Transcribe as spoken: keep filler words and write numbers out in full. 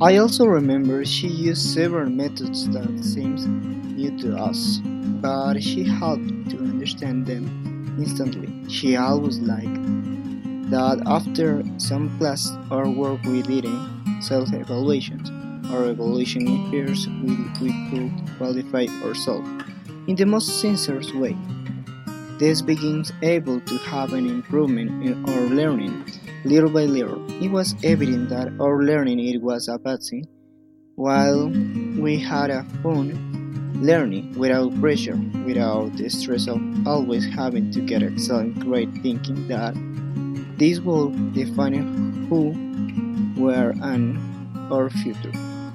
I also remember she used several methods that seemed new to us, but she helped to understand them instantly. She always liked that after some class or work we did in self-evaluations or evaluation in peers we, we could qualify ourselves in the most sincere way. This begins able to have an improvement in our learning. Little by little, it was evident that our learning it was advancing, while we had a fun learning without pressure, without the stress of always having to get excellent grade thinking that this will define who we are and our future.